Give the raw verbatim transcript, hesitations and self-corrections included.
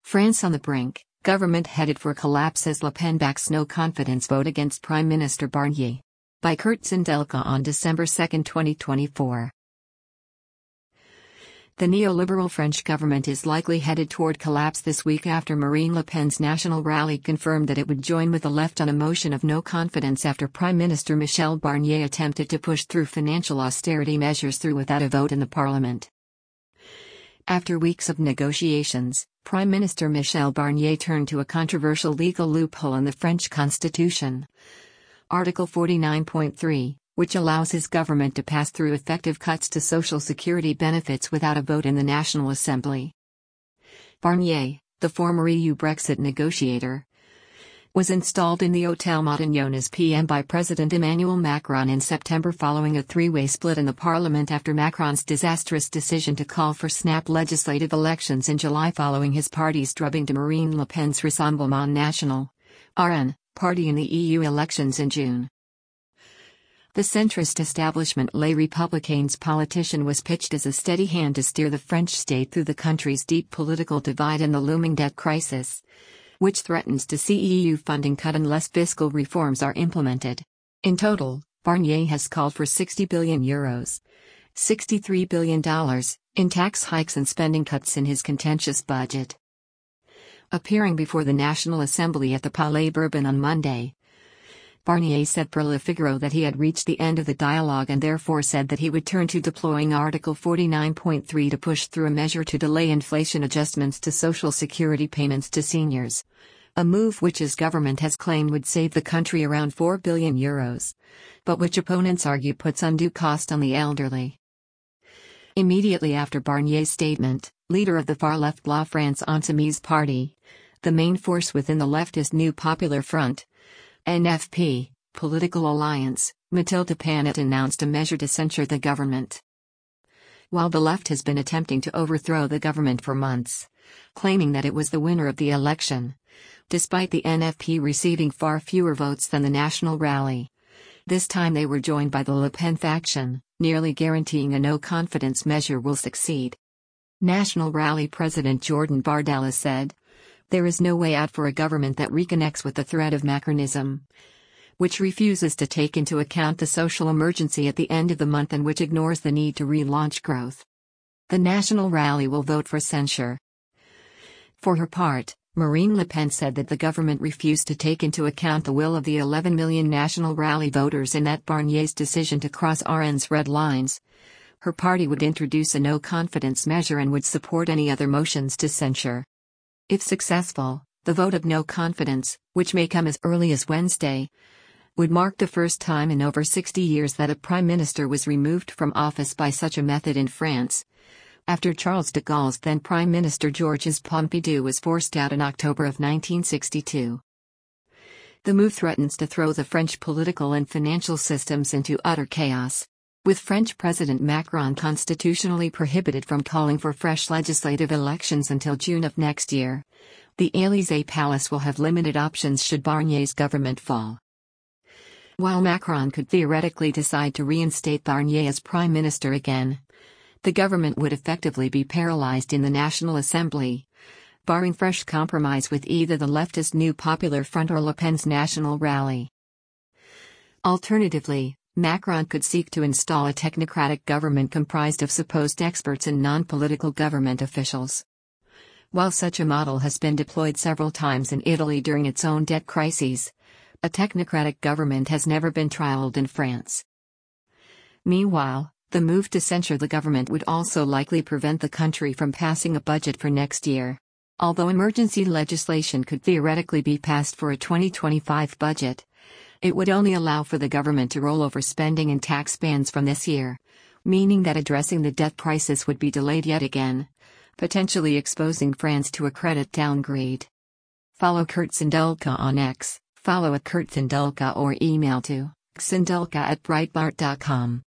France on the brink, government headed for collapse as Le Pen backs no confidence vote against Prime Minister Barnier. By Kurt Sindelka on December second, twenty twenty-four. The neoliberal French government is likely headed toward collapse this week after Marine Le Pen's National Rally confirmed that it would join with the left on a motion of no confidence after Prime Minister Michel Barnier attempted to push through financial austerity measures through without a vote in the parliament. After weeks of negotiations, Prime Minister Michel Barnier turned to a controversial legal loophole in the French constitution. Article forty-nine point three, which allows his government to pass through effective cuts to social security benefits without a vote in the National Assembly. Barnier, the former E U Brexit negotiator, was installed in the Hôtel Matignon as P M by President Emmanuel Macron in September following a three-way split in the parliament after Macron's disastrous decision to call for snap legislative elections in July following his party's drubbing to Marine Le Pen's Rassemblement National (R N) party in the E U elections in June. The centrist establishment Les Républicains politician was pitched as a steady hand to steer the French state through the country's deep political divide and the looming debt crisis, which threatens to see E U funding cut unless fiscal reforms are implemented. In total, Barnier has called for sixty billion euros, sixty-three billion dollars, in tax hikes and spending cuts in his contentious budget. Appearing before the National Assembly at the Palais Bourbon on Monday, Barnier said for Le Figaro that he had reached the end of the dialogue and therefore said that he would turn to deploying Article forty-nine point three to push through a measure to delay inflation adjustments to social security payments to seniors, a move which his government has claimed would save the country around four billion euros, but which opponents argue puts undue cost on the elderly. Immediately after Barnier's statement, leader of the far-left La France Insoumise party, the main force within the leftist New Popular Front, N F P, political alliance, Mathilde Panot announced a measure to censure the government. While the left has been attempting to overthrow the government for months, claiming that it was the winner of the election, despite the N F P receiving far fewer votes than the National Rally, this time they were joined by the Le Pen faction, nearly guaranteeing a no-confidence measure will succeed. National Rally President Jordan Bardella said, "There is no way out for a government that reconnects with the threat of Macronism, which refuses to take into account the social emergency at the end of the month and which ignores the need to relaunch growth." The National Rally will vote for censure. For her part, Marine Le Pen said that the government refused to take into account the will of the eleven million National Rally voters and that Barnier's decision to cross R N's red lines. Her party would introduce a no-confidence measure and would support any other motions to censure. If successful, the vote of no confidence, which may come as early as Wednesday, would mark the first time in over sixty years that a prime minister was removed from office by such a method in France, after Charles de Gaulle's then Prime Minister Georges Pompidou was forced out in October of nineteen sixty-two. The move threatens to throw the French political and financial systems into utter chaos, with French President Macron constitutionally prohibited from calling for fresh legislative elections until June of next year. The Élysée Palace will have limited options should Barnier's government fall. While Macron could theoretically decide to reinstate Barnier as prime minister again, the government would effectively be paralyzed in the National Assembly, barring fresh compromise with either the leftist New Popular Front or Le Pen's National Rally. Alternatively, Macron could seek to install a technocratic government comprised of supposed experts and non-political government officials. While such a model has been deployed several times in Italy during its own debt crises, a technocratic government has never been trialed in France. Meanwhile, the move to censure the government would also likely prevent the country from passing a budget for next year. Although emergency legislation could theoretically be passed for a twenty twenty-five budget, it would only allow for the government to roll over spending and tax bans from this year, meaning that addressing the debt crisis would be delayed yet again, potentially exposing France to a credit downgrade. Follow Kurt Sindelka on X, follow at Kurt Sindelka or email to sindelka at breitbart dot com.